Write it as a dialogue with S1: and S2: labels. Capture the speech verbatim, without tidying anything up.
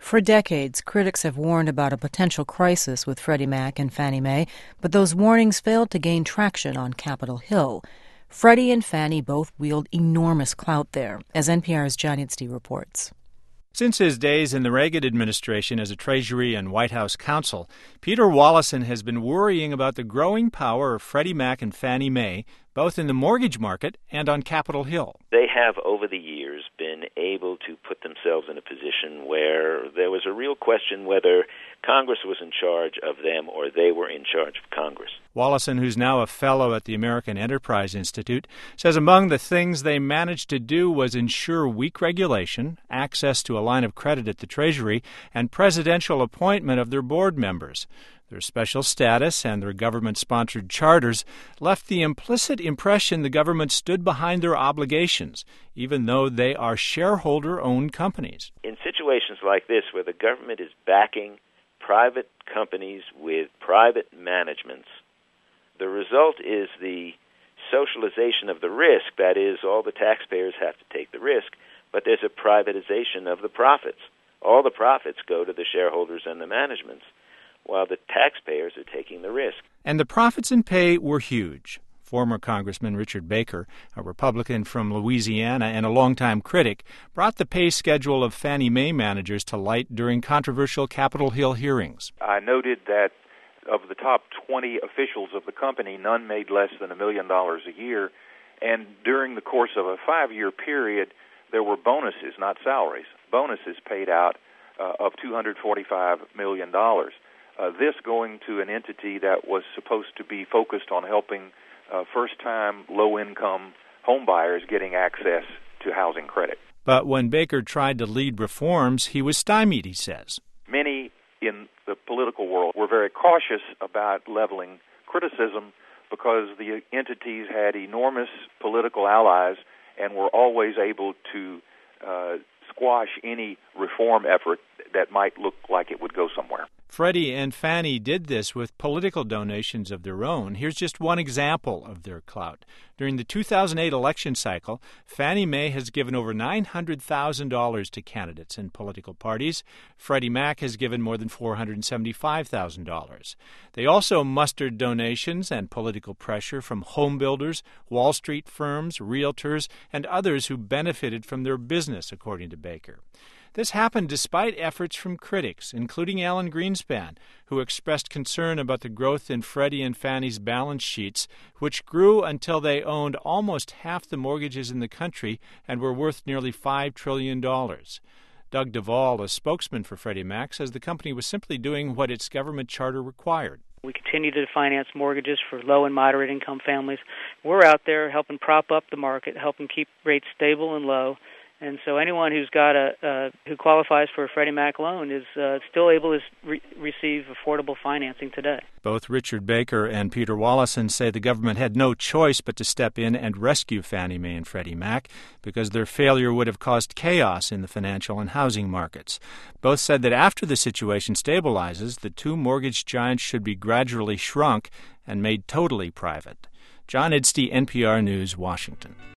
S1: For decades, critics have warned about a potential crisis with Freddie Mac and Fannie Mae, but those warnings failed to gain traction on Capitol Hill. Freddie and Fannie both wield enormous clout there, as N P R's John Idstey reports.
S2: Since his days in the Reagan administration as a Treasury and White House counsel, Peter Wollesen has been worrying about the growing power of Freddie Mac and Fannie Mae, both in the mortgage market and on Capitol Hill.
S3: They have, over the years, been able to put themselves in a position where there was a real question whether Congress was in charge of them or they were in charge of Congress.
S2: Wollesen, who's now a fellow at the American Enterprise Institute, says among the things they managed to do was ensure weak regulation, access to a line of credit at the Treasury, and presidential appointment of their board members. Their special status and their government-sponsored charters left the implicit impression the government stood behind their obligations, even though they are shareholder-owned companies.
S3: In situations like this, where the government is backing private companies with private managements, the result is the socialization of the risk. That is, all the taxpayers have to take the risk, but there's a privatization of the profits. All the profits go to the shareholders and the managements, while the taxpayers are taking the risk.
S2: And the profits in pay were huge. Former Congressman Richard Baker, a Republican from Louisiana and a longtime critic, brought the pay schedule of Fannie Mae managers to light during controversial Capitol Hill hearings.
S4: I noted that of the top twenty officials of the company, none made less than a million dollars a year, and during the course of a five-year period, there were bonuses, not salaries, bonuses paid out uh, of two hundred forty-five million dollars. Uh, this going to an entity that was supposed to be focused on helping uh, first-time, low-income homebuyers getting access to housing credit.
S2: But when Baker tried to lead reforms, he was stymied, he says.
S4: Many in the political world were very cautious about leveling criticism because the entities had enormous political allies and were always able to uh, squash any reform effort that might look like it would go somewhere.
S2: Freddie and Fannie did this with political donations of their own. Here's just one example of their clout. During the two thousand eight election cycle, Fannie Mae has given over nine hundred thousand dollars to candidates and political parties. Freddie Mac has given more than four hundred seventy-five thousand dollars. They also mustered donations and political pressure from home builders, Wall Street firms, realtors, and others who benefited from their business, according to Baker. This happened despite efforts from critics, including Alan Greenspan, who expressed concern about the growth in Freddie and Fannie's balance sheets, which grew until they owned almost half the mortgages in the country and were worth nearly five trillion dollars. Doug Duvall, a spokesman for Freddie Mac, says the company was simply doing what its government charter required.
S5: We continue to finance mortgages for low and moderate income families. We're out there helping prop up the market, helping keep rates stable and low. And so anyone who's got a uh, who qualifies for a Freddie Mac loan is uh, still able to re- receive affordable financing today.
S2: Both Richard Baker and Peter Wollesen say the government had no choice but to step in and rescue Fannie Mae and Freddie Mac because their failure would have caused chaos in the financial and housing markets. Both said that after the situation stabilizes, the two mortgage giants should be gradually shrunk and made totally private. John Idstey, N P R News, Washington.